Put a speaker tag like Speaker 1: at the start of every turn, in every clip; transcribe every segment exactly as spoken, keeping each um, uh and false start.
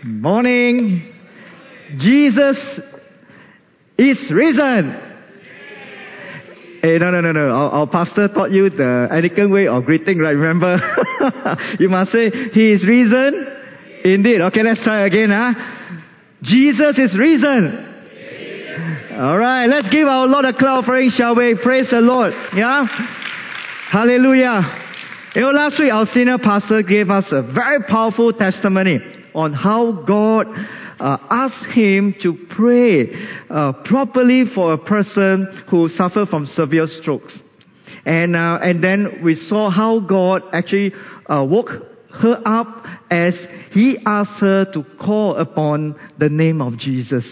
Speaker 1: Morning. Jesus is risen. Hey, no, no, no, no. Our, our pastor taught you the Anglican way of greeting, right? Remember? You must say, He is risen. Indeed. Okay, let's try again. Huh? Jesus is risen. All right, let's give our Lord a clap offering, shall we? Praise the Lord. Yeah? Hallelujah. You know, last week our senior pastor gave us a very powerful testimony on how God uh, asked him to pray uh, properly for a person who suffered from severe strokes. And uh, and then we saw how God actually uh, woke her up as He asked her to call upon the name of Jesus.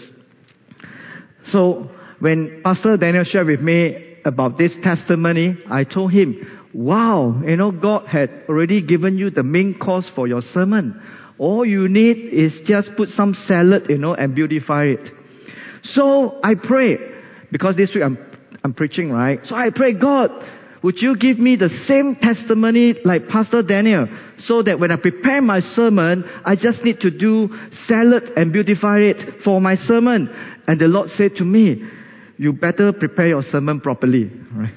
Speaker 1: So when Pastor Daniel shared with me about this testimony, I told him, wow, you know, God had already given you the main course for your sermon. All you need is just put some salad, you know, and beautify it. So I pray, because this week I'm, I'm preaching, right? So I pray, God, would you give me the same testimony like Pastor Daniel, so that when I prepare my sermon, I just need to do salad and beautify it for my sermon. And the Lord said to me, you better prepare your sermon properly. Right?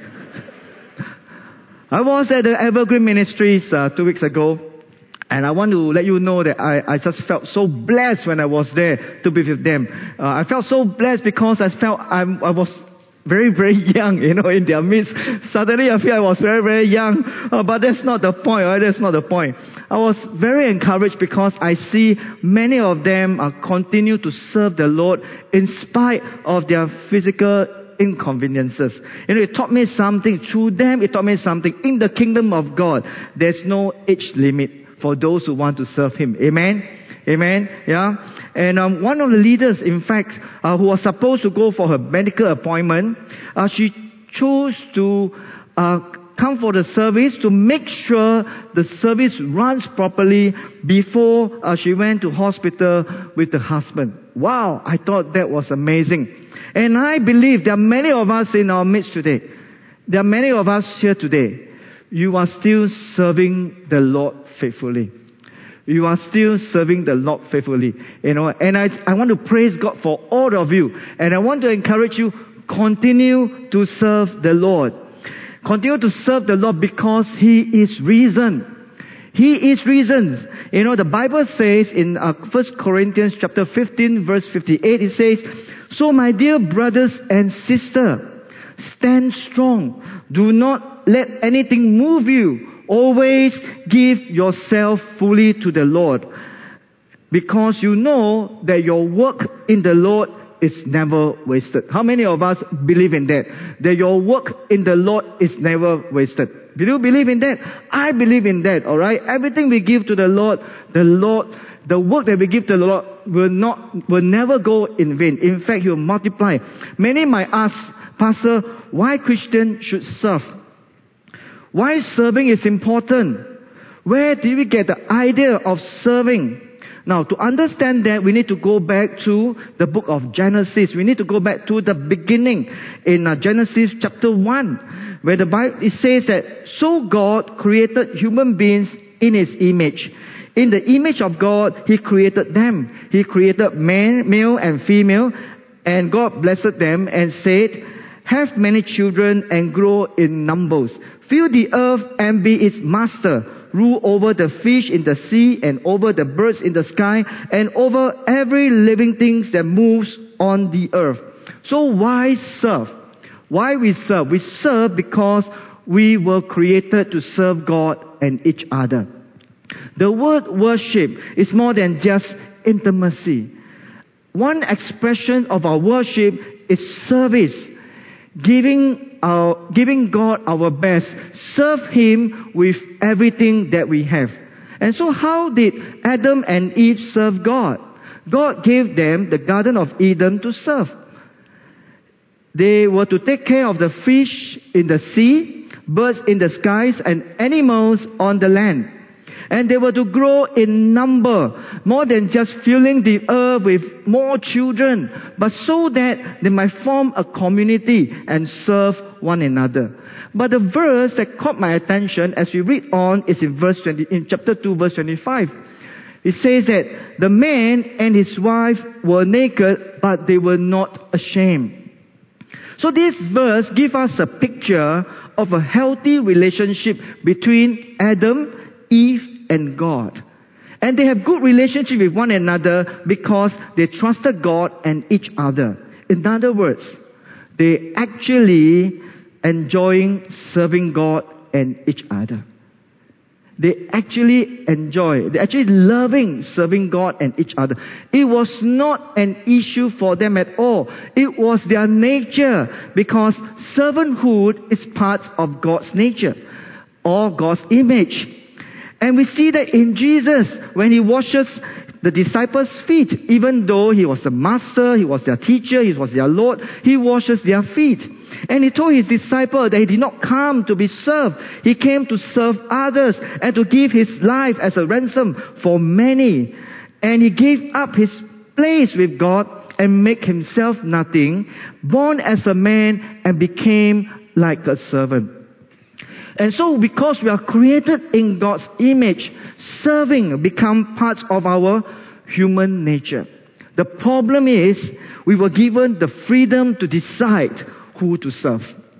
Speaker 1: I was at the Evergreen Ministries uh, two weeks ago, and I want to let you know that I, I just felt so blessed when I was there to be with them. Uh, I felt so blessed because I felt I'm, I was very, very young, you know, in their midst. Suddenly I feel I was very, very young. Uh, but that's not the point, right? That's not the point. I was very encouraged because I see many of them uh, continue to serve the Lord in spite of their physical inconveniences. You know, it taught me something. Through them, it taught me something. In the kingdom of God, there's no age limit for those who want to serve Him. Amen? Amen? Yeah? And um, one of the leaders, in fact, uh, who was supposed to go for her medical appointment, uh, she chose to uh, come for the service to make sure the service runs properly before uh, she went to hospital with the husband. Wow, I thought that was amazing. And I believe there are many of us in our midst today. There are many of us here today. You are still serving the Lord faithfully. You are still serving the Lord faithfully. You know, and I, I want to praise God for all of you. And I want to encourage you, continue to serve the Lord. Continue to serve the Lord because He is risen. He is risen. You know, the Bible says in uh, First Corinthians chapter fifteen, verse fifty-eight, it says, so my dear brothers and sisters, stand strong. Do not let anything move you. Always give yourself fully to the Lord, because you know that your work in the Lord is never wasted. How many of us believe in that? That your work in the Lord is never wasted. Do you believe in that? I believe in that, alright? Everything we give to the Lord, the Lord, the work that we give to the Lord will not, will never go in vain. In fact, He will multiply. Many might ask, Pastor, why Christians should serve? Why serving is important? Where did we get the idea of serving? Now, to understand that, we need to go back to the book of Genesis. We need to go back to the beginning in uh, Genesis chapter one, where the Bible, it says that, so God created human beings in His image. In the image of God, He created them. He created man, male and female, and God blessed them and said, have many children and grow in numbers. Fill the earth and be its master. Rule over the fish in the sea and over the birds in the sky and over every living thing that moves on the earth. So why serve? Why we serve? We serve because we were created to serve God and each other. The word worship is more than just intimacy. One expression of our worship is service. Giving our, giving God our best. Serve Him with everything that we have. And so how did Adam and Eve serve God? God gave them the Garden of Eden to serve. They were to take care of the fish in the sea, birds in the skies, and animals on the land. And they were to grow in number, more than just filling the earth with more children, but so that they might form a community and serve one another. But the verse that caught my attention as we read on is in verse twenty, in chapter two, verse twenty-five. It says that the man and his wife were naked, but they were not ashamed. So this verse gives us a picture of a healthy relationship between Adam, Eve, and God. And they have good relationship with one another because they trusted God and each other. In other words, they actually enjoying serving God and each other. They actually enjoy, they actually loving serving God and each other. It was not an issue for them at all. It was their nature, because servanthood is part of God's nature or God's image. And we see that in Jesus, when He washes the disciples' feet, even though He was the master, He was their teacher, He was their Lord, He washes their feet. And He told His disciples that He did not come to be served. He came to serve others and to give His life as a ransom for many. And He gave up His place with God and made Himself nothing, born as a man and became like a servant. And so because we are created in God's image, serving become part of our human nature. The problem is we were given the freedom to decide who to serve.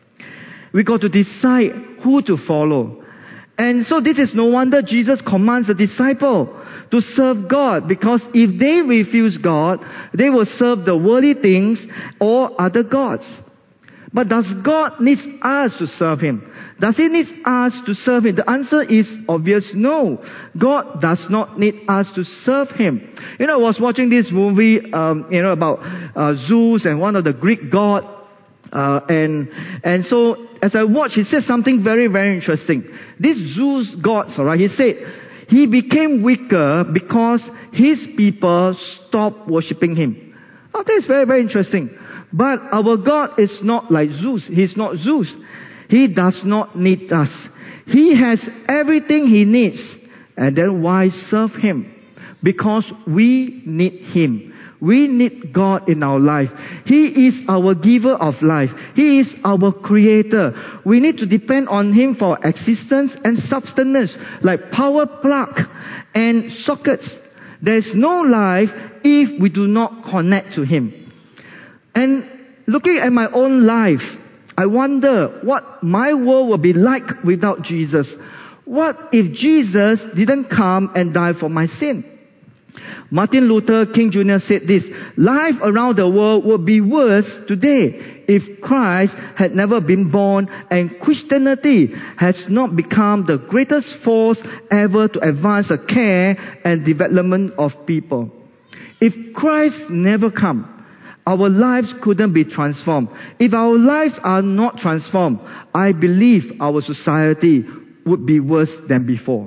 Speaker 1: We got to decide who to follow. And so this is no wonder Jesus commands the disciple to serve God, because if they refuse God, they will serve the worldly things or other gods. But does God need us to serve Him? Does He need us to serve Him? The answer is obvious, no. God does not need us to serve Him. You know, I was watching this movie, um, you know, about uh, Zeus and one of the Greek gods. Uh, and and so as I watched, he said something very, very interesting. This Zeus god, alright, he said, he became weaker because his people stopped worshipping him. Oh, that is very, very interesting. But our God is not like Zeus. He's not Zeus. He does not need us. He has everything He needs. And then why serve Him? Because we need Him. We need God in our life. He is our giver of life. He is our creator. We need to depend on Him for existence and sustenance, like power plug and sockets. There is no life if we do not connect to Him. And looking at my own life, I wonder what my world will be like without Jesus. What if Jesus didn't come and die for my sin? Martin Luther King Junior said this: life around the world would be worse today if Christ had never been born and Christianity has not become the greatest force ever to advance the care and development of people. If Christ never come, our lives couldn't be transformed. If our lives are not transformed, I believe our society would be worse than before.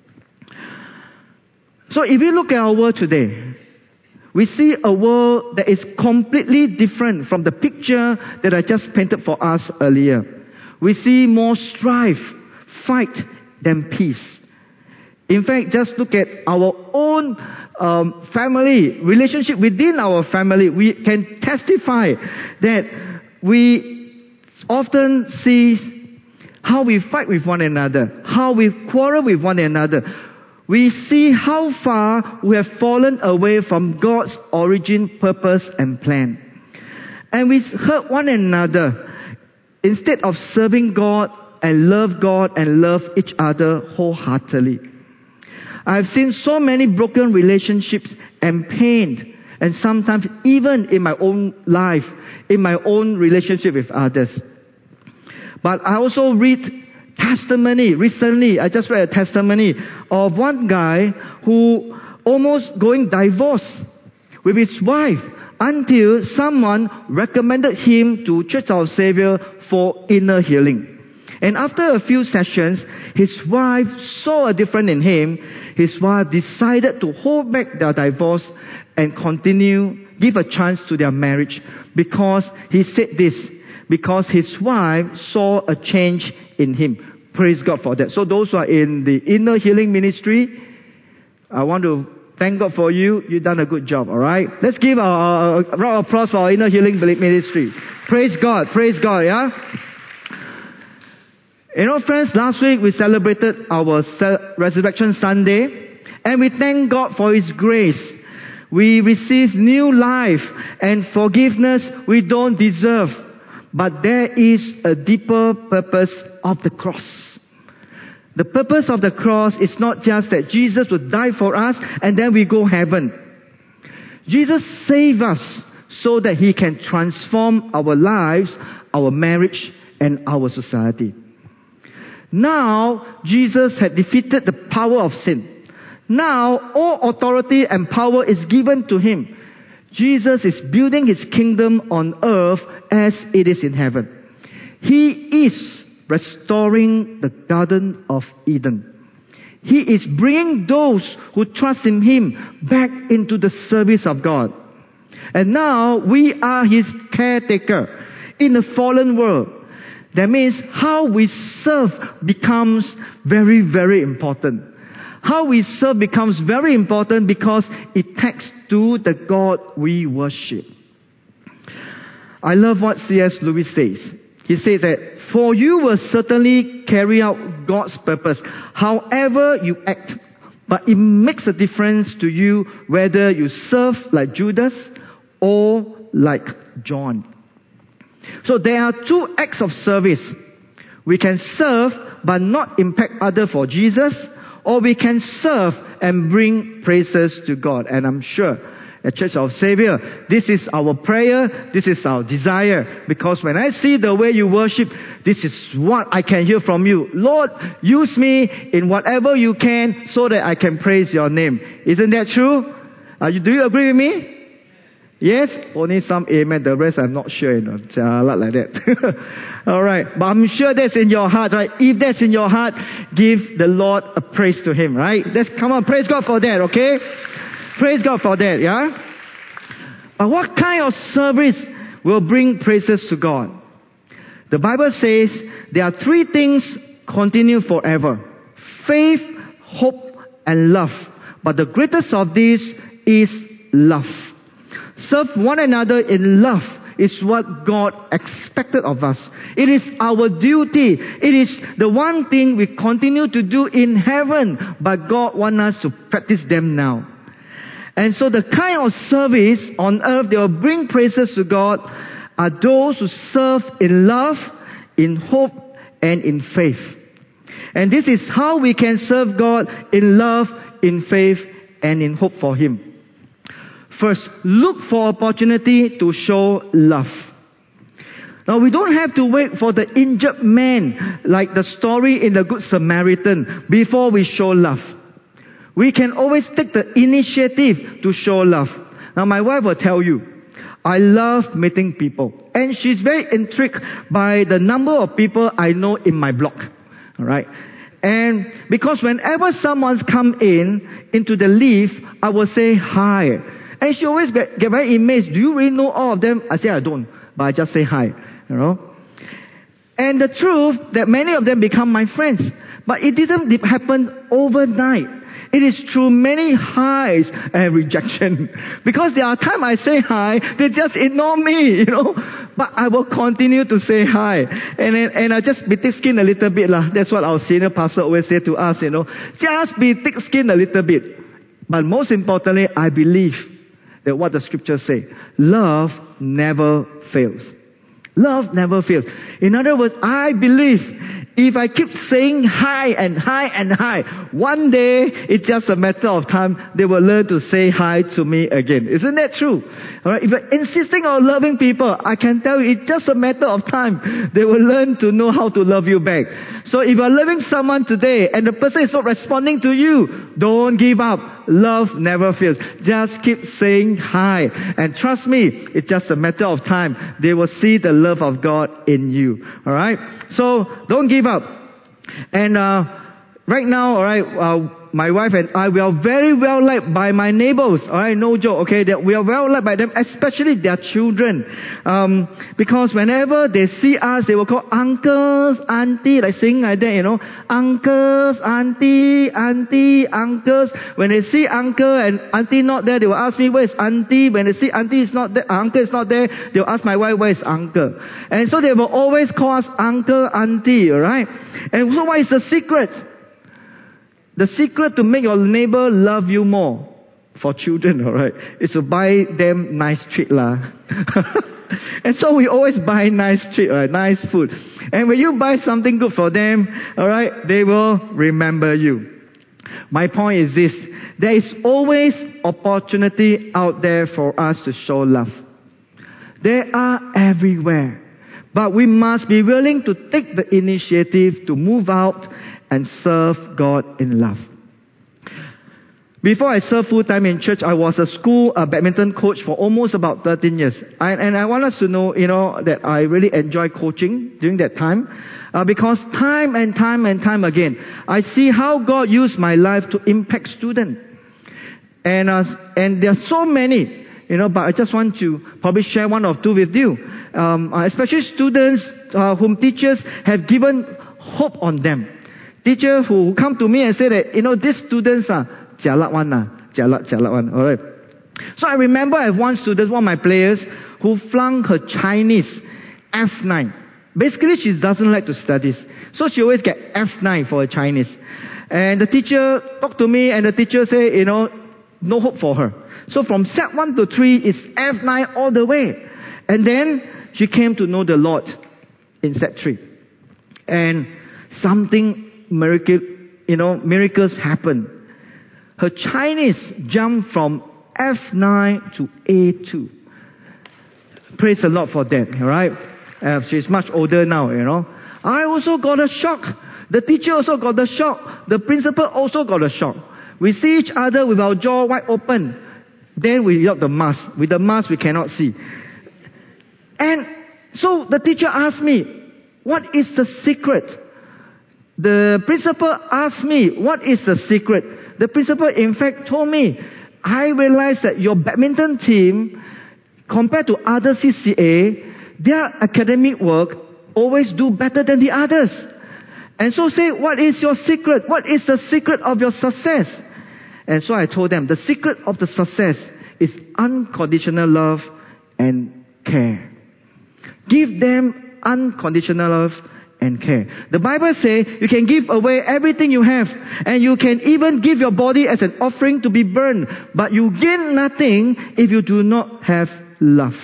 Speaker 1: So if we look at our world today, we see a world that is completely different from the picture that I just painted for us earlier. We see more strife, fight than peace. In fact, just look at our own um, family, relationship within our family. We can testify that we often see how we fight with one another, how we quarrel with one another. We see how far we have fallen away from God's origin, purpose, and plan. And we hurt one another instead of serving God and love God and love each other wholeheartedly. I've seen so many broken relationships and pain, and sometimes even in my own life, in my own relationship with others. But I also read testimony. Recently, I just read a testimony of one guy who almost going divorced with his wife until someone recommended him to Church of Savior for inner healing. And after a few sessions, his wife saw a difference in him. His wife decided to hold back their divorce and continue, give a chance to their marriage, because he said this, because his wife saw a change in him. Praise God for that. So those who are in the inner healing ministry, I want to thank God for you. You've done a good job, all right? Let's give a, a round of applause for our inner healing ministry. Praise God. Praise God, yeah? You know, friends, last week we celebrated our Resurrection Sunday. And we thank God for His grace. We receive new life and forgiveness we don't deserve. But there is a deeper purpose of the cross. The purpose of the cross is not just that Jesus would die for us and then we go heaven. Jesus saved us so that He can transform our lives, our marriage, and our society. Now, Jesus had defeated the power of sin. Now, all authority and power is given to Him. Jesus is building His kingdom on earth as it is in heaven. He is restoring the Garden of Eden. He is bringing those who trust in Him back into the service of God. And now we are His caretaker in a fallen world. That means how we serve becomes very, very important. How we serve becomes very important because it takes to the God we worship. I love what C S Lewis says. He says that, for you will certainly carry out God's purpose, however you act. But it makes a difference to you whether you serve like Judas or like John. So there are two acts of service. We can serve but not impact others for Jesus, or we can serve and bring praises to God. And I'm sure at Church of Savior, this is our prayer, this is our desire. Because when I see the way you worship, this is what I can hear from you. Lord, use me in whatever you can so that I can praise your name. Isn't that true? Uh, you, do you agree with me? Yes? Only some amen, the rest I'm not sure, you know, jalat like that. Alright, but I'm sure that's in your heart, right? If that's in your heart, give the Lord a praise to Him, right? Let's, come on, praise God for that, okay? Praise God for that, yeah? But what kind of service will bring praises to God? The Bible says there are three things continue forever. Faith, hope, and love. But the greatest of these is love. Serve one another in love is what God expected of us. It is our duty. It is the one thing we continue to do in heaven, but God wants us to practice them now. And so the kind of service on earth that will bring praises to God are those who serve in love, in hope, and in faith. And this is how we can serve God in love, in faith, and in hope for Him. First, look for opportunity to show love. Now, we don't have to wait for the injured man, like the story in the Good Samaritan, before we show love. We can always take the initiative to show love. Now, my wife will tell you, I love meeting people. And she's very intrigued by the number of people I know in my block. Alright? And because whenever someone's come in, into the lift, I will say hi. And she always get, get very amazed. Do you really know all of them? I say I don't, but I just say hi. You know? And the truth that many of them become my friends. But it didn't happen overnight. It is through many highs and rejection. Because there are times I say hi, they just ignore me, you know. But I will continue to say hi. And and, and I just be thick-skinned a little bit. Lah. That's what our senior pastor always say to us, you know. Just be thick-skinned a little bit. But most importantly, I believe that what the scriptures say, love never fails. Love never fails. In other words, I believe if I keep saying hi and hi and hi, one day, it's just a matter of time, they will learn to say hi to me again. Isn't that true? Alright, if you're insisting on loving people, I can tell you, it's just a matter of time. They will learn to know how to love you back. So if you're loving someone today, and the person is not responding to you, don't give up. Love never fails. Just keep saying hi. And trust me, it's just a matter of time. They will see the love of God in you. Alright? So, don't give up. And uh, right now, alright, uh, my wife and I, we are very well liked by my neighbors. Alright, no joke, okay? That we are well liked by them, especially their children. Um, because whenever they see us, they will call uncles, auntie, like saying like that, you know. Uncles, auntie, auntie, uncles. When they see uncle and auntie not there, they will ask me, where is auntie? When they see auntie is not there, uncle is not there, they will ask my wife, where is uncle? And so they will always call us uncle, auntie, alright? And so what is the secret? The secret to make your neighbor love you more, for children, alright, is to buy them nice treat lah. And so we always buy nice treat, right? Nice food. And when you buy something good for them, alright, they will remember you. My point is this: there is always opportunity out there for us to show love. They are everywhere. But we must be willing to take the initiative to move out and serve God in love. Before I served full-time in church, I was a school uh, badminton coach for almost about thirteen years. I, and I want us to know, you know, that I really enjoy coaching during that time. Uh, because time and time and time again, I see how God used my life to impact students. And, uh, and there are so many, you know, but I just want to probably share one or two with you. Um, uh, especially students uh, whom teachers have given hope on them. Teachers who come to me and say that, you know, these students are jialat one lah, jialat, jialat one. Alright. So I remember I have one student, one of my players, who flunked her Chinese F nine. Basically, she doesn't like to study, so she always get F nine for her Chinese. And the teacher talked to me, and the teacher said, you know, no hope for her. So from set one to three, it's F nine all the way. And then she came to know the Lord in set three. And something miracle, you know, miracles happened. Her Chinese jumped from F nine to A two. Praise the Lord for that, alright? Uh, she's much older now, you know. I also got a shock. The teacher also got a shock. The principal also got a shock. We see each other with our jaw wide open. Then we got the mask. With the mask, we cannot see. And so the teacher asked me, what is the secret? The principal asked me, what is the secret? The principal, in fact, told me, I realized that your badminton team, compared to other C C A, their academic work always do better than the others. And so say, what is your secret? What is the secret of your success? And so I told them, the secret of the success is unconditional love and care. Give them unconditional love and care. The Bible says you can give away everything you have, and you can even give your body as an offering to be burned, but you gain nothing if you do not have love.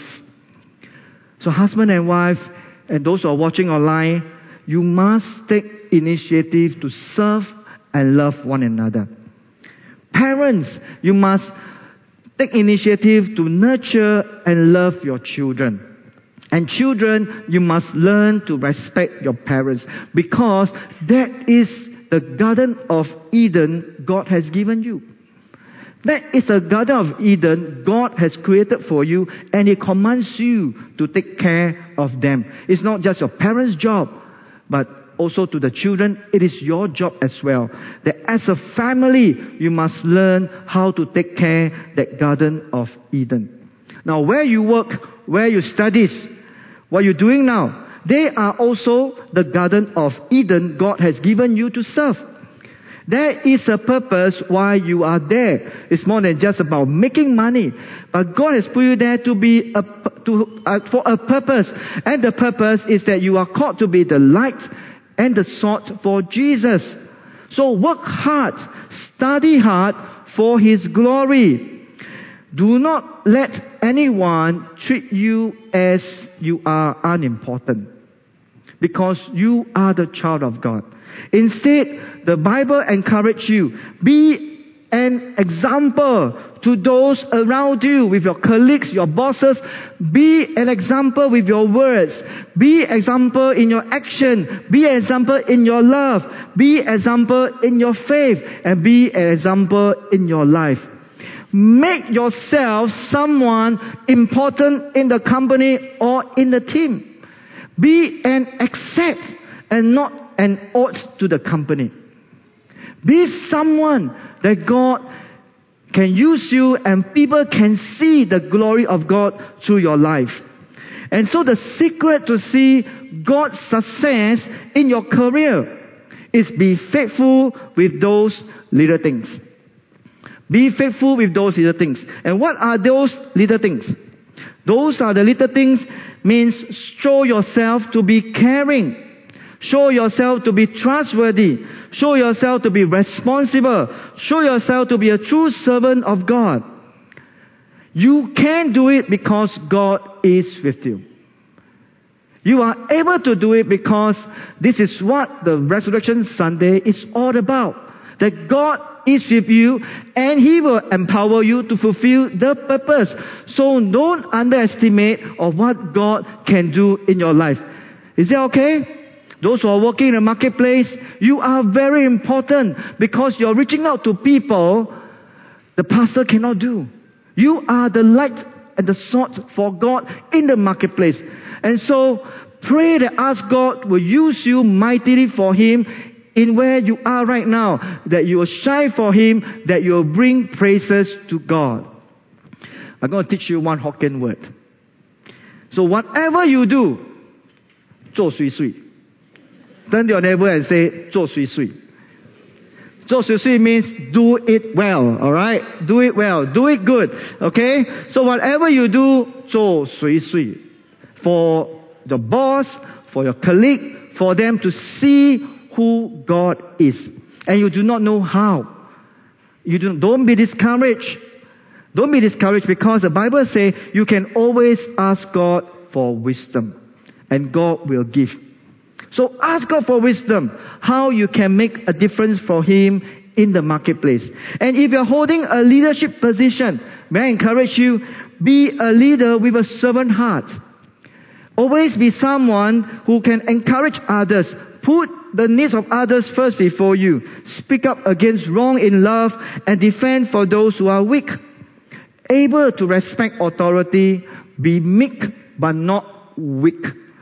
Speaker 1: So husband and wife, and those who are watching online, you must take initiative to serve and love one another. Parents, you must take initiative to nurture and love your children. And children, you must learn to respect your parents, because that is the Garden of Eden God has given you. That is the Garden of Eden God has created for you, and He commands you to take care of them. It's not just your parents' job, but also to the children, it is your job as well. That as a family, you must learn how to take care of that Garden of Eden. Now, where you work, where you study, what you're doing now, they are also the Garden of Eden God has given you to serve. There is a purpose why you are there. It's more than just about making money. But God has put you there to be a, to, uh, for a purpose. And the purpose is that you are called to be the light and the salt for Jesus. So work hard, study hard for His glory. Do not let anyone treat you as you are unimportant, because you are the child of God. Instead, the Bible encourages you, be an example to those around you, with your colleagues, your bosses. Be an example with your words. Be example in your action. Be an example in your love. Be an example in your faith. And be an example in your life. Make yourself someone important in the company or in the team. Be an asset and not an ought to the company. Be someone that God can use you, and people can see the glory of God through your life. And so the secret to see God's success in your career is be faithful with those little things. Be faithful with those little things. And what are those little things? Those are the little things means show yourself to be caring. Show yourself to be trustworthy. Show yourself to be responsible. Show yourself to be a true servant of God. You can do it because God is with you. You are able to do it because this is what the Resurrection Sunday is all about. That God is with you and He will empower you to fulfill the purpose. So don't underestimate of what God can do in your life. Is that okay? Those who are working in the marketplace, you are very important because you're reaching out to people the pastor cannot do. You are the light and the salt for God in the marketplace. And so, pray that ask God will use you mightily for Him in where you are right now. That you will shine for Him, that you will bring praises to God. I'm going to teach you one Hokkien word. So whatever you do, 做水水. Turn to your neighbor and say, 做水水. 做水水 means do it well, alright? Do it well, do it good, okay? So whatever you do, 做水水. For the boss, for your colleague, for them to see who God is. And you do not know how. You do, don't be discouraged. Don't be discouraged because the Bible says you can always ask God for wisdom. And God will give. So ask God for wisdom. How you can make a difference for Him in the marketplace. And if you're holding a leadership position, may I encourage you, be a leader with a servant heart. Always be someone who can encourage others. Put the needs of others first before you. Speak up against wrong in love and defend for those who are weak. Able to respect authority. Be meek but not weak.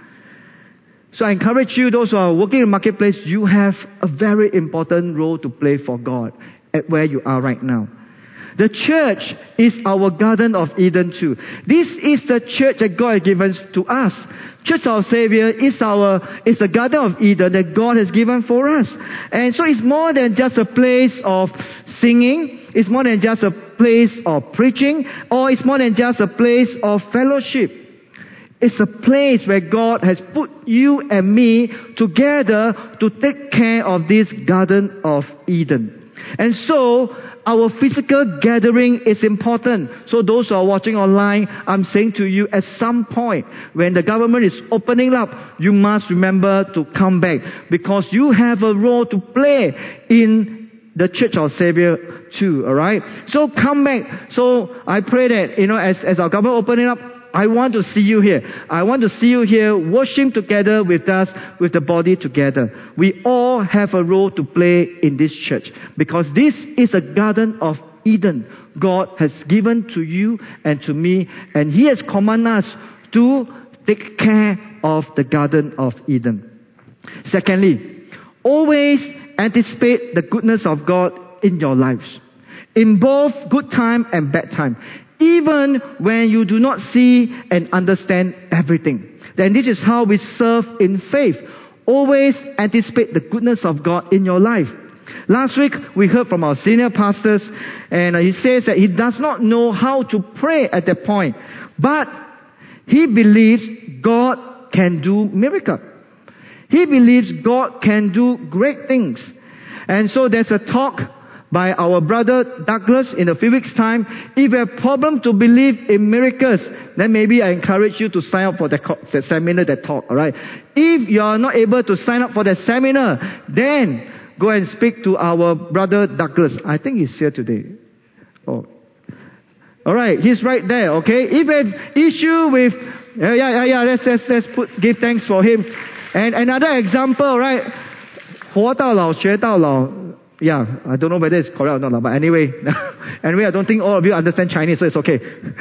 Speaker 1: So I encourage you, those who are working in the marketplace, you have a very important role to play for God at where you are right now. The church is our Garden of Eden too. This is the church that God has given to us. Church of Savior is our is the Garden of Eden that God has given for us. And so it's more than just a place of singing. It's more than just a place of preaching. Or it's more than just a place of fellowship. It's a place where God has put you and me together to take care of this Garden of Eden. And so, our physical gathering is important. So those who are watching online, I'm saying to you, at some point, when the government is opening up, you must remember to come back. Because you have a role to play in the Church of Savior too, alright? So come back. So I pray that, you know, as, as our government opening up, I want to see you here. I want to see you here worshiping together with us, with the body together. We all have a role to play in this church because this is a Garden of Eden God has given to you and to me, and He has commanded us to take care of the Garden of Eden. Secondly, always anticipate the goodness of God in your lives, in both good time and bad time. Even when you do not see and understand everything. Then this is how we serve in faith. Always anticipate the goodness of God in your life. Last week, we heard from our senior pastors, and he says that he does not know how to pray at that point. But he believes God can do miracles. He believes God can do great things. And so there's a talk by our brother Douglas in a few weeks' time. If you have problem to believe in miracles, then maybe I encourage you to sign up for the, the seminar, that talk, alright? If you are not able to sign up for the seminar, then go and speak to our brother Douglas. I think he's here today. Oh. Alright, he's right there, okay? If you have issue with, yeah, yeah, yeah, yeah let's, let's, let's put, give thanks for him. And another example, right? 活到老学到老. Yeah, I don't know whether it's correct or not, but anyway, anyway, I don't think all of you understand Chinese, so it's okay.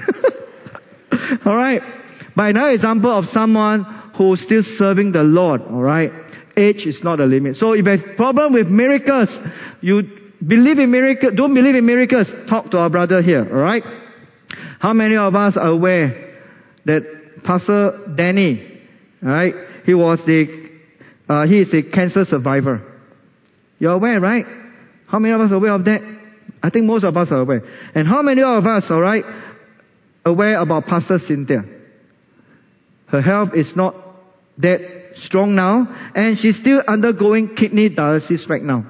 Speaker 1: Alright, but another example of someone who's still serving the Lord, alright? Age is not a limit. So if you have problem with miracles, you believe in miracles, don't believe in miracles, talk to our brother here, alright? How many of us are aware that Pastor Danny, alright, he was the, uh, he is a cancer survivor. You're aware, right? How many of us are aware of that? I think most of us are aware. And how many of us, alright, aware about Pastor Cynthia? Her health is not that strong now, and she's still undergoing kidney dialysis right now.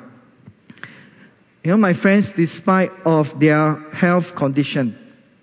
Speaker 1: You know, my friends, despite of their health condition,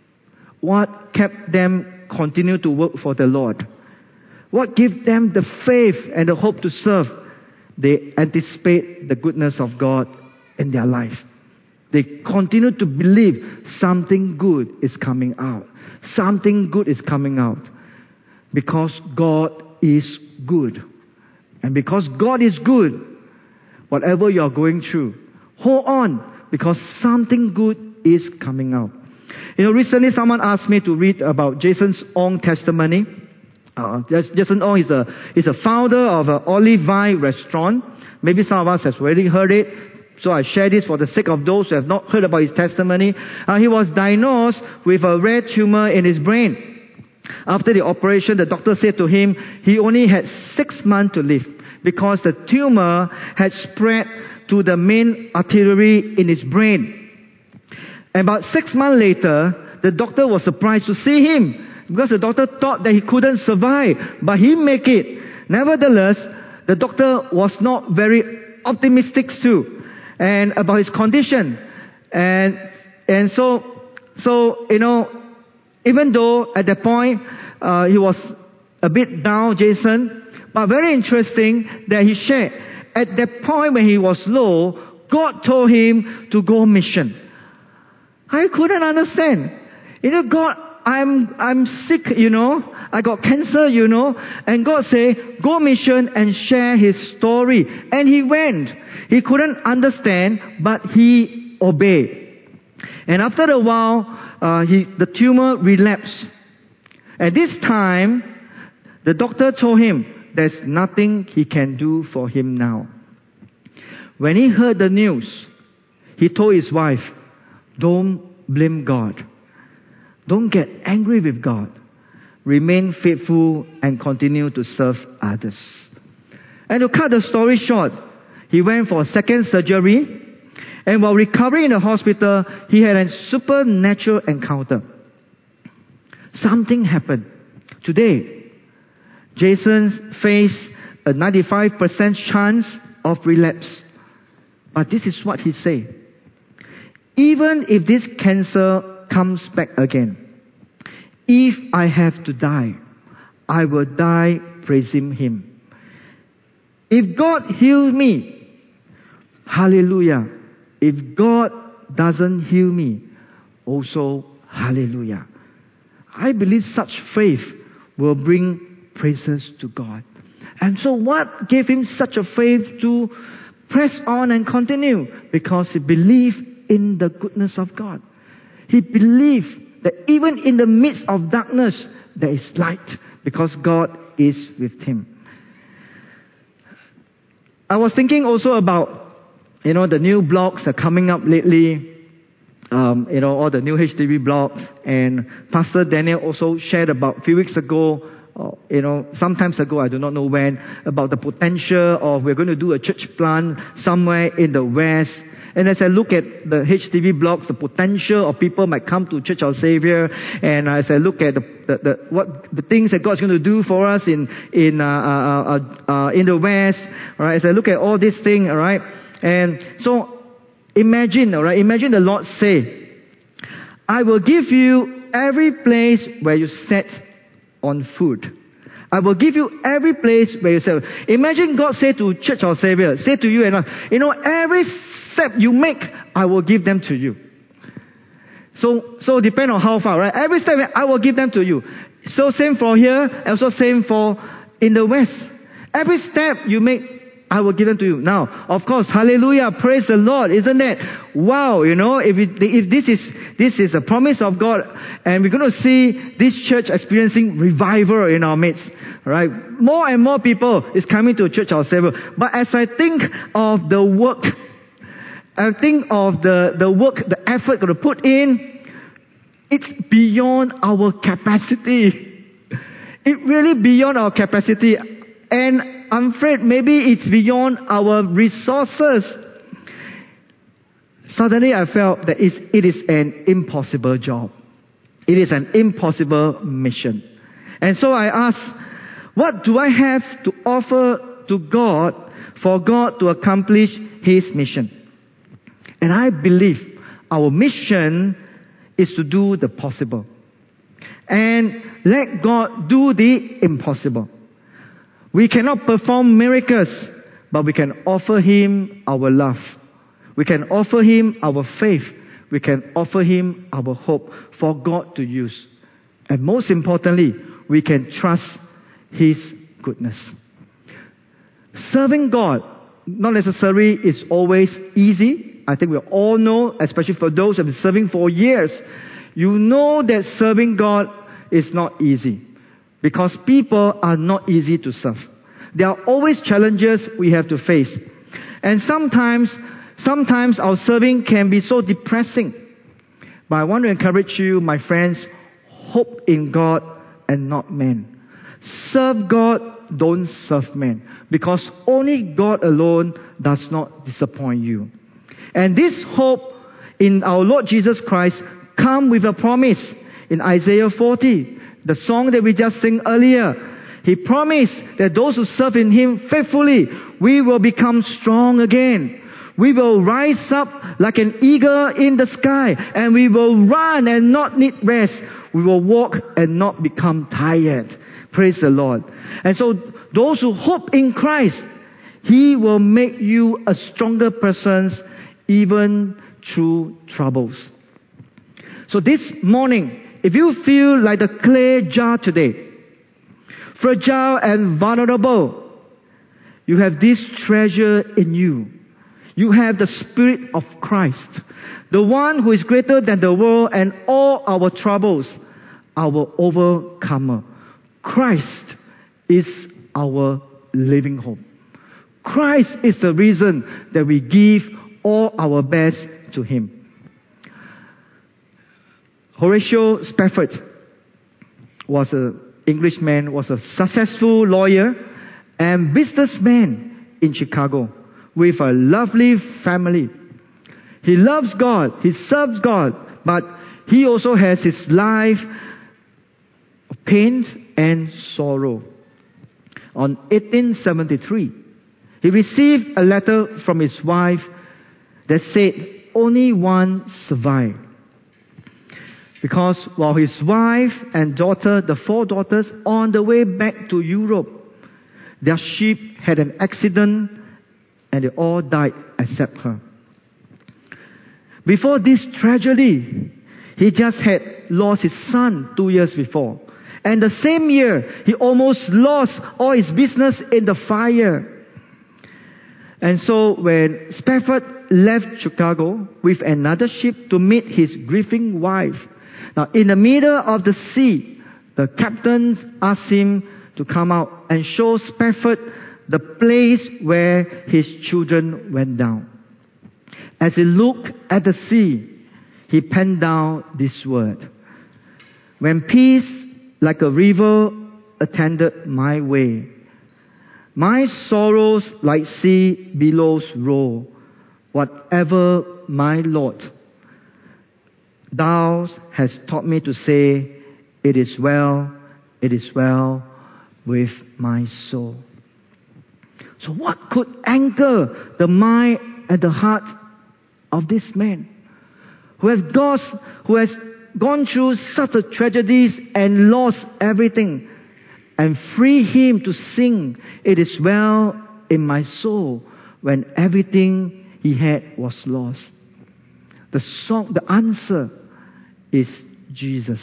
Speaker 1: what kept them continue to work for the Lord? What gave them the faith and the hope to serve? They anticipate the goodness of God in their life. They continue to believe something good is coming out. Something good is coming out. Because God is good. And because God is good, whatever you are going through, hold on, because something good is coming out. You know, recently someone asked me to read about Jason Ong's testimony. Uh, Jason Ong is a, is a founder of an Olive Vine restaurant. Maybe some of us have already heard it. So I share this for the sake of those who have not heard about his testimony. Uh, he was diagnosed with a rare tumor in his brain. After the operation, the doctor said to him he only had six months to live because the tumor had spread to the main artery in his brain. About six months later, the doctor was surprised to see him because the doctor thought that he couldn't survive, but he made it. Nevertheless, the doctor was not very optimistic too, and about his condition. And and so, so you know, even though at that point uh, he was a bit down, Jason, but very interesting that he shared, at that point when he was low, God told him to go mission. I couldn't understand. You know, God, I'm I'm sick, you know. I got cancer, you know. And God said, go mission and share his story. And he went. He couldn't understand, but he obeyed. And after a while, uh, he, the tumor relapsed. At this time, the doctor told him there's nothing he can do for him now. When he heard the news, he told his wife, don't blame God. Don't get angry with God. Remain faithful and continue to serve others. And to cut the story short, he went for a second surgery, and while recovering in the hospital, he had a supernatural encounter. Something happened. Today, Jason faced a ninety-five percent chance of relapse. But this is what he said. Even if this cancer comes back again, if I have to die, I will die praising him. If God heals me, hallelujah. If God doesn't heal me, also hallelujah. I believe such faith will bring praises to God. And so what gave him such a faith to press on and continue? Because he believed in the goodness of God. He believed that even in the midst of darkness, there is light because God is with him. I was thinking also about, you know, the new blocks are coming up lately. Um, you know, all the new H D B blocks. And Pastor Daniel also shared about a few weeks ago, uh, you know, sometimes ago, I do not know when, about the potential of we're going to do a church plant somewhere in the West. And as I look at the H D B blocks, the potential of people might come to Church Our Savior, and as I look at the, the, the what the things that God's going to do for us in in uh, uh, uh, uh, in the West, all right. As I look at all these things, all right, and so imagine, all right, imagine the Lord say, "I will give you every place where you set on food. I will give you every place where you set." Imagine God say to Church Our Savior, say to you and us, you know, every step you make, I will give them to you. So, so depend on how far, right? Every step, I will give them to you. So same for here, and also same for in the West. Every step you make, I will give them to you. Now, of course, hallelujah, praise the Lord, isn't it? Wow, you know, if it, if this is this is a promise of God, and we're going to see this church experiencing revival in our midst, right? More and more people is coming to Church Our Savior. But as I think of the work, I think of the, the work, the effort going to put in, it's beyond our capacity. It's really beyond our capacity. And I'm afraid maybe it's beyond our resources. Suddenly I felt that it's, it is an impossible job. It is an impossible mission. And so I asked, What do I have to offer to God for God to accomplish His mission? And I believe our mission is to do the possible. And let God do the impossible. We cannot perform miracles, but we can offer Him our love. We can offer Him our faith. We can offer Him our hope for God to use. And most importantly, we can trust His goodness. Serving God, not necessarily is always easy. I think we all know, especially for those who have been serving for years, you know that serving God is not easy. Because people are not easy to serve. There are always challenges we have to face. And sometimes, sometimes our serving can be so depressing. But I want to encourage you, my friends, hope in God and not man. Serve God, don't serve man. Because only God alone does not disappoint you. And this hope in our Lord Jesus Christ comes with a promise in Isaiah forty. The song that we just sang earlier. He promised that those who serve in Him faithfully, we will become strong again. We will rise up like an eagle in the sky, and we will run and not need rest. We will walk and not become tired. Praise the Lord. And so those who hope in Christ, He will make you a stronger person even through troubles. So this morning, if you feel like the clay jar today, fragile and vulnerable, you have this treasure in you. You have the Spirit of Christ, the one who is greater than the world and all our troubles, our overcomer. Christ is our living hope. Christ is the reason that we give all our best to Him. Horatio Spafford was an Englishman, was a successful lawyer and businessman in Chicago with a lovely family. He loves God, he serves God, but he also has his life of pain and sorrow. On eighteen seventy-three, he received a letter from his wife that said only one survived. Because while his wife and daughter, the four daughters, on the way back to Europe, their ship had an accident and they all died except her. Before this tragedy, he just had lost his son two years before. And the same year, he almost lost all his business in the fire. And so when Spafford left Chicago with another ship to meet his grieving wife, now in the middle of the sea, the captain asked him to come out and show Spafford the place where his children went down. As he looked at the sea, he penned down this word: when peace like a river attended my way, my sorrows like sea billows roll, whatever my Lord, Thou hast taught me to say, it is well, it is well with my soul. So what could anchor the mind and the heart of this man who has gone, who has gone through such a tragedies and lost everything, and free him to sing, it is well in my soul, when everything he had was lost? The song, the answer is Jesus.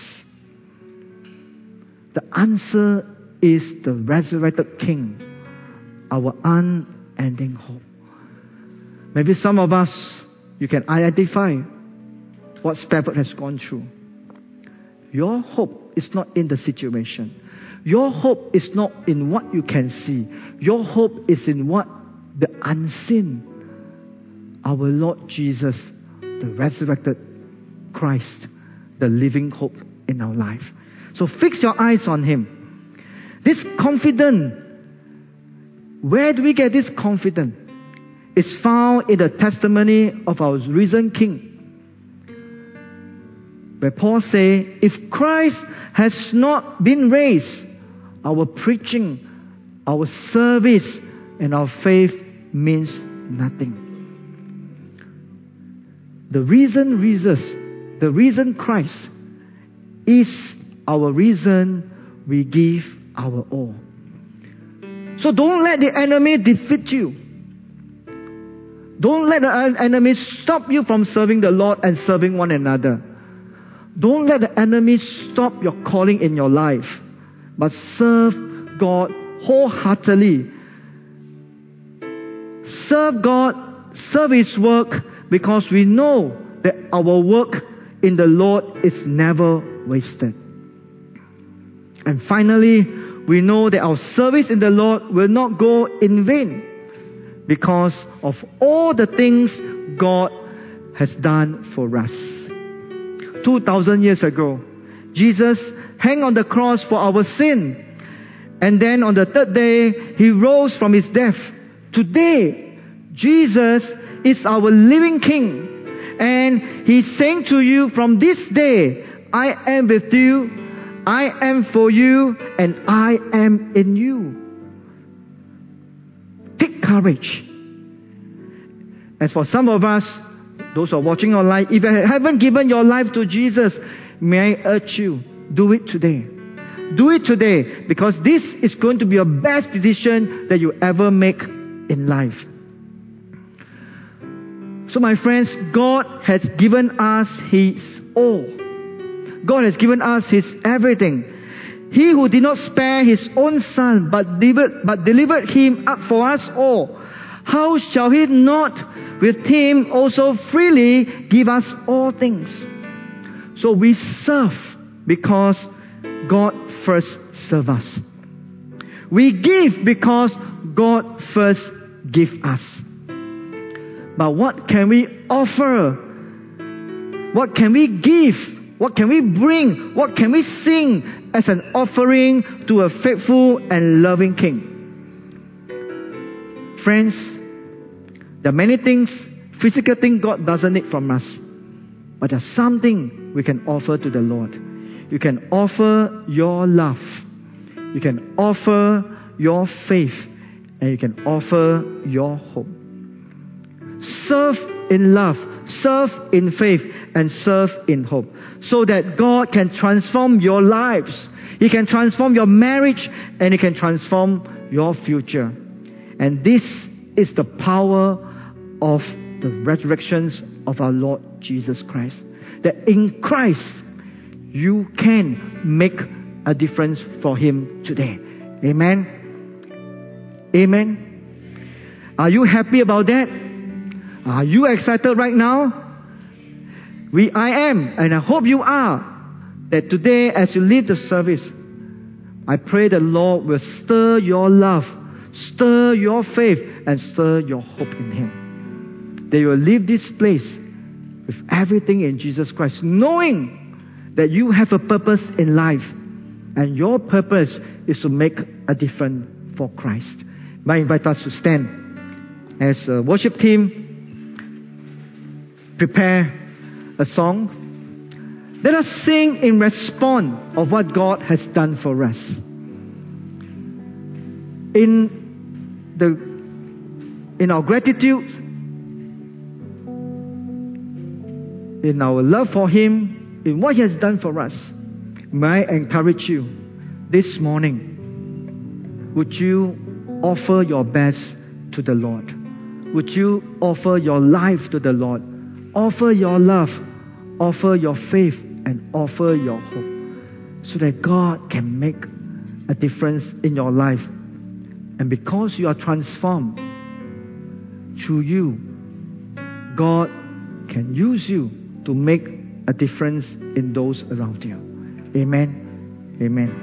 Speaker 1: The answer is the resurrected King, our unending hope. Maybe some of us, you can identify what Spafford has gone through. Your hope is not in the situation. Your hope is not in what you can see. Your hope is in what? The unseen. Our Lord Jesus, the resurrected Christ, the living hope in our life. So fix your eyes on Him. This confidence, where do we get this confidence? It's found in the testimony of our risen King. Where Paul says, if Christ has not been raised, our preaching, our service and our faith means nothing. The reason Jesus, the reason Christ is our reason we give our all. So don't let the enemy defeat you. Don't let the enemy stop you from serving the Lord and serving one another. Don't let the enemy stop your calling in your life, but serve God wholeheartedly. Serve God, serve His work, because we know that our work in the Lord is never wasted. And finally, we know that our service in the Lord will not go in vain because of all the things God has done for us. Two thousand years ago, Jesus hung on the cross for our sin. And then on the third day, He rose from His death. Today, Jesus is our living King. And He's saying to you, from this day, I am with you, I am for you, and I am in you. Take courage. As for some of us, those who are watching online, if you haven't given your life to Jesus, may I urge you, do it today. Do it today, because this is going to be your best decision that you ever make in life. So my friends, God has given us His all. God has given us His everything. He who did not spare His own Son, but delivered, but delivered Him up for us all, how shall He not with Him also freely give us all things? So we serve because God first served us. We give because God first gave us. But what can we offer? What can we give? What can we bring? What can we sing as an offering to a faithful and loving King? Friends, there are many things, physical things God doesn't need from us. But there's something we can offer to the Lord. You can offer your love. You can offer your faith. And you can offer your hope. Serve in love, serve in faith, and serve in hope, so that God can transform your lives. He can transform your marriage, and He can transform your future. And this is the power of the resurrections of our Lord Jesus Christ. That in Christ, you can make a difference for Him today. Amen? Amen? Are you happy about that? Are you excited right now? We, I am, and I hope you are. That today, as you leave the service, I pray the Lord will stir your love, stir your faith, and stir your hope in Him. That you will leave this place with everything in Jesus Christ, knowing that you have a purpose in life, and your purpose is to make a difference for Christ. I invite us to stand as a worship team prepare a song. Let us sing in response of what God has done for us. In the in our gratitude, in our love for Him, in what He has done for us, may I encourage you this morning, would you offer your best to the Lord? Would you offer your life to the Lord? Offer your love, offer your faith, and offer your hope, so that God can make a difference in your life. And because you are transformed through you, God can use you to make a difference in those around you. Amen. Amen.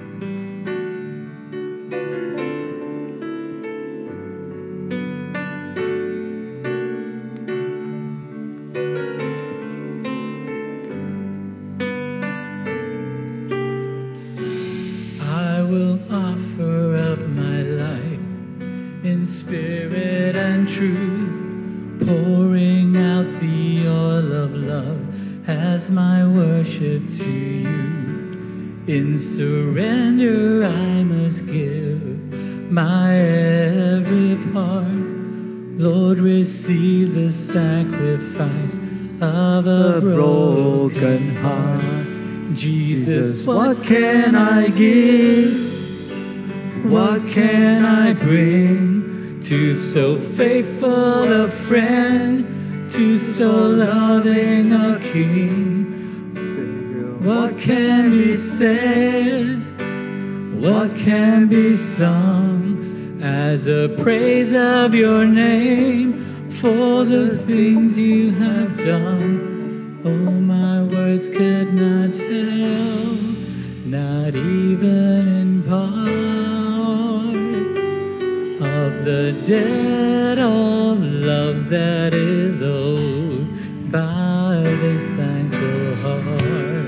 Speaker 2: In surrender I must give my every part. Lord, receive the sacrifice of a broken heart. Jesus, what can I give? What can I bring to so faithful a friend, to so loving a King? What can be said? What can be sung as a praise of your name for the things you have done? Oh, my words could not tell, not even in part, of the debt of love that is owed by this thankful heart.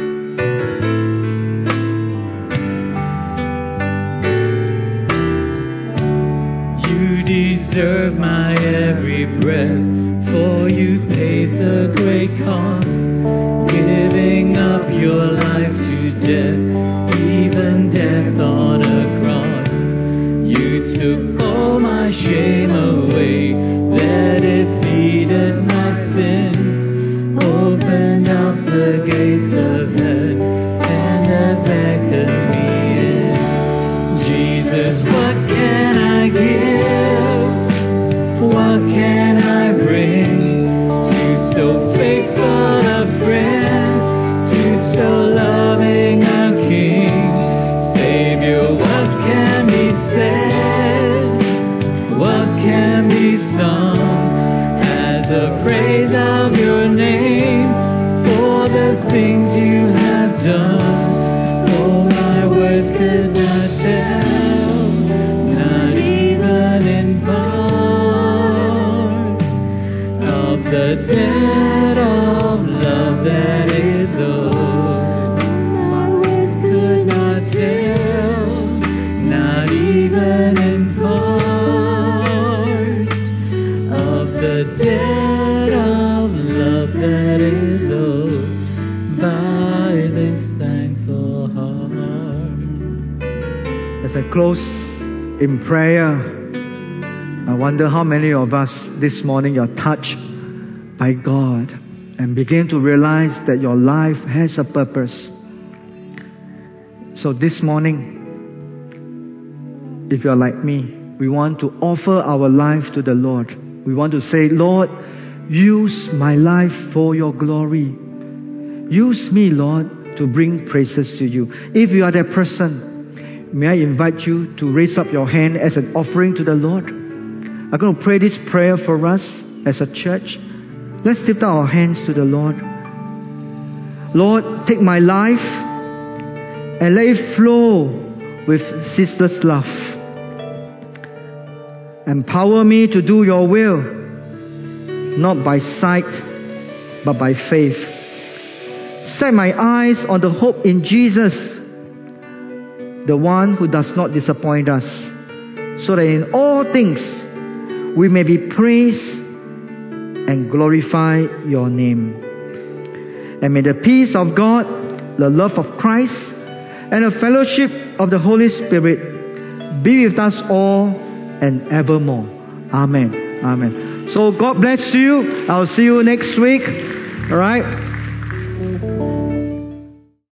Speaker 2: You deserve my every breath, for you paid the great cost, giving up your life to death, even death on a cross. You took all my shame away, that it defeated my sin, opened up the gates of heaven, and have beckoned me in. Jesus, what can I give? What can I bring to so faithful a friend, to so loving a King? Savior, what can be said? What can be sung as a praise of your name for the things you have done? Oh, my words could not tell, not even in part, of the debt of love that is owed. My words could not tell, not even in part, of the debt of love that is owed by this thankful heart.
Speaker 1: As I close in prayer, I wonder how many of us this morning are touched by God and begin to realize that your life has a purpose. So this morning, if you're like me, we want to offer our life to the Lord. We want to say, Lord, use my life for your glory. Use me, Lord, to bring praises to you. If you are that person, may I invite you to raise up your hand as an offering to the Lord. I'm going to pray this prayer for us as a church. Let's lift our hands to the Lord. Lord, take my life and let it flow with ceaseless love. Empower me to do your will, not by sight, but by faith. Set my eyes on the hope in Jesus, the one who does not disappoint us, so that in all things we may be praised and glorify your name. And may the peace of God, the love of Christ, and the fellowship of the Holy Spirit be with us all and evermore. Amen. Amen. So God bless you. I'll see you next week. All right.